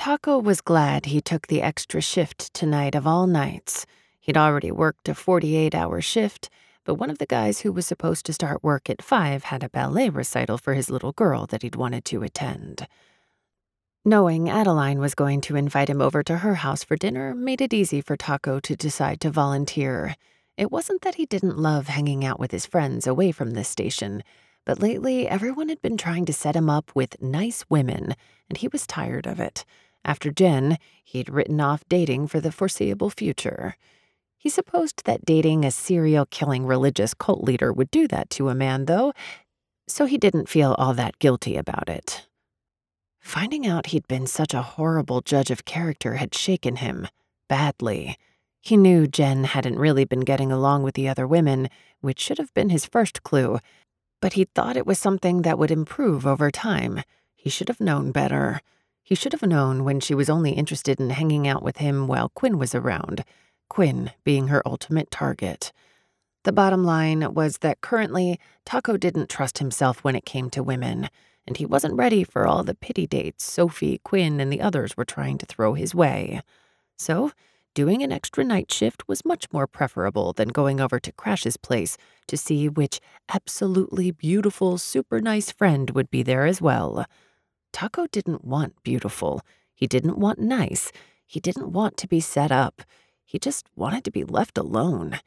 Taco was glad he took the extra shift tonight of all nights. He'd already worked a 48-hour shift, but one of the guys who was supposed to start work at 5 had a ballet recital for his little girl that he'd wanted to attend. Knowing Adeline was going to invite him over to her house for dinner made it easy for Taco to decide to volunteer. It wasn't that he didn't love hanging out with his friends away from this station, but lately everyone had been trying to set him up with nice women, and he was tired of it. After Jen, he'd written off dating for the foreseeable future. He supposed that dating a serial-killing religious cult leader would do that to a man, though, so he didn't feel all that guilty about it. Finding out he'd been such a horrible judge of character had shaken him, badly. He knew Jen hadn't really been getting along with the other women, which should have been his first clue, but he thought it was something that would improve over time. He should have known better. He should have known when she was only interested in hanging out with him while Quinn was around, Quinn being her ultimate target. The bottom line was that currently, Taco didn't trust himself when it came to women, and he wasn't ready for all the pity dates Sophie, Quinn, and the others were trying to throw his way. So, doing an extra night shift was much more preferable than going over to Crash's place to see which absolutely beautiful, super nice friend would be there as well. Taco didn't want beautiful. He didn't want nice. He didn't want to be set up. He just wanted to be left alone.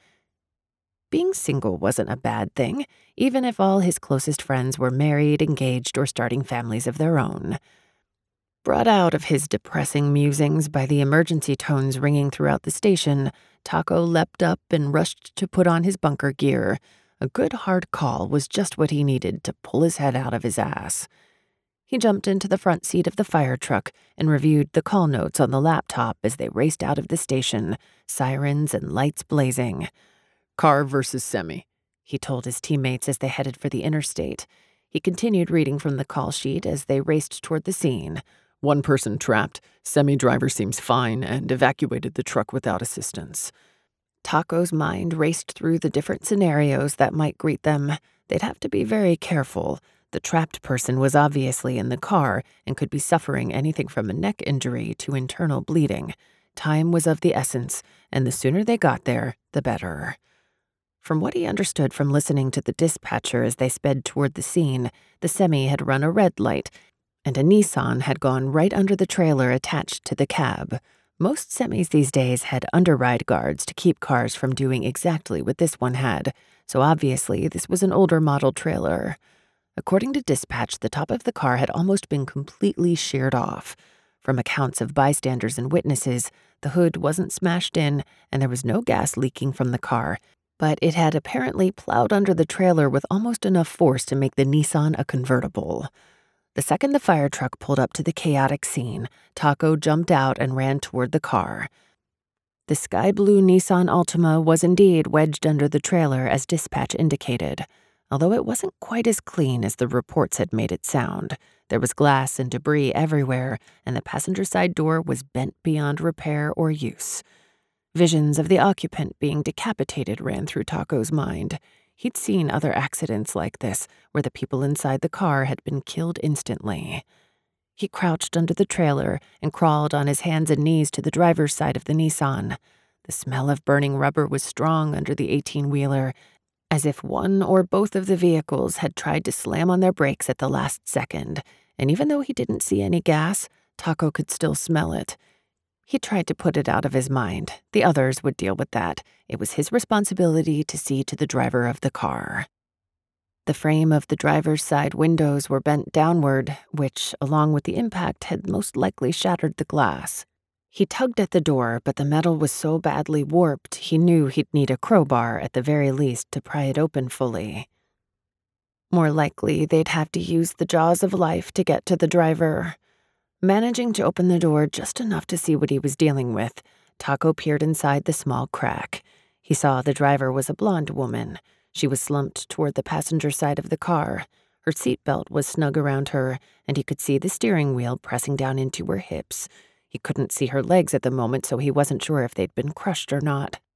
Being single wasn't a bad thing, even if all his closest friends were married, engaged, or starting families of their own. Brought out of his depressing musings by the emergency tones ringing throughout the station, Taco leapt up and rushed to put on his bunker gear. A good hard call was just what he needed to pull his head out of his ass. He jumped into the front seat of the fire truck and reviewed the call notes on the laptop as they raced out of the station, sirens and lights blazing. "Car versus semi," he told his teammates as they headed for the interstate. He continued reading from the call sheet as they raced toward the scene. "One person trapped. Semi driver seems fine and evacuated the truck without assistance." Taco's mind raced through the different scenarios that might greet them. They'd have to be very careful. The trapped person was obviously in the car and could be suffering anything from a neck injury to internal bleeding. Time was of the essence, and the sooner they got there, the better. From what he understood from listening to the dispatcher as they sped toward the scene, the semi had run a red light, and a Nissan had gone right under the trailer attached to the cab. Most semis these days had underride guards to keep cars from doing exactly what this one had, so obviously this was an older model trailer. According to dispatch, the top of the car had almost been completely sheared off. From accounts of bystanders and witnesses, the hood wasn't smashed in and there was no gas leaking from the car, but it had apparently plowed under the trailer with almost enough force to make the Nissan a convertible. The second the fire truck pulled up to the chaotic scene, Taco jumped out and ran toward the car. The sky blue Nissan Altima was indeed wedged under the trailer as dispatch indicated. Although it wasn't quite as clean as the reports had made it sound. There was glass and debris everywhere, and the passenger side door was bent beyond repair or use. Visions of the occupant being decapitated ran through Taco's mind. He'd seen other accidents like this, where the people inside the car had been killed instantly. He crouched under the trailer and crawled on his hands and knees to the driver's side of the Nissan. The smell of burning rubber was strong under the 18-wheeler, as if one or both of the vehicles had tried to slam on their brakes at the last second, and even though he didn't see any gas, Taco could still smell it. He tried to put it out of his mind. The others would deal with that. It was his responsibility to see to the driver of the car. The frame of the driver's side windows were bent downward, which, along with the impact, had most likely shattered the glass. He tugged at the door, but the metal was so badly warped he knew he'd need a crowbar at the very least to pry it open fully. More likely, they'd have to use the jaws of life to get to the driver. Managing to open the door just enough to see what he was dealing with, Taco peered inside the small crack. He saw the driver was a blonde woman. She was slumped toward the passenger side of the car. Her seatbelt was snug around her, and he could see the steering wheel pressing down into her hips. He couldn't see her legs at the moment, so he wasn't sure if they'd been crushed or not.